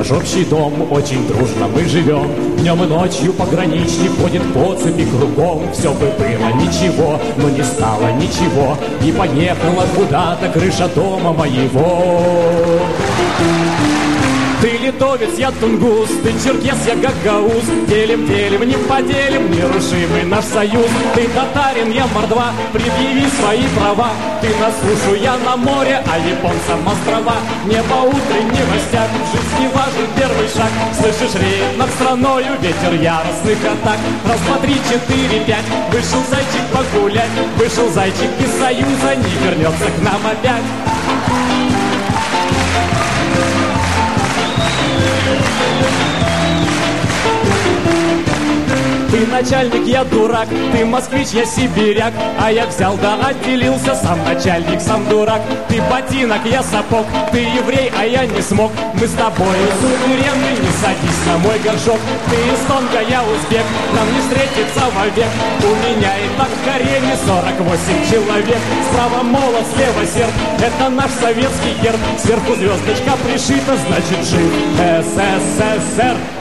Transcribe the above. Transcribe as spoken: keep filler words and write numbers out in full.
наш общий дом, очень дружно мы живем. Днем и ночью пограничник ходит по цепи кругом. Все бы было ничего, но не стало ничего, и поехала куда-то крыша дома моего. Ты литовец, я тунгус, ты черкес, я гагауз. Делим, делим, не поделим, нерушимый наш союз. Ты татарин, я мордва, предъяви свои права. Ты на сушу, я на море, а японцам острова. Не по утренним новостям, в жизни важен первый шаг. Слышишь, реет над страною ветер яростных атак. Раз, два, три, четыре, пять, вышел зайчик погулять. Вышел зайчик из союза, не вернется к нам опять. Ты начальник, я дурак, ты москвич, я сибиряк. А я взял да отделился, сам начальник, сам дурак. Ты ботинок, я сапог, ты еврей, а я не смог. Мы с тобой суверенны, не садись на мой горшок. Ты из Тонга, я узбек, нам не встретиться вовек. У меня и так в гареме сорок восемь человек. Справа молот, слева серп, это наш советский герб. Сверху звездочка пришита, значит жив СССР.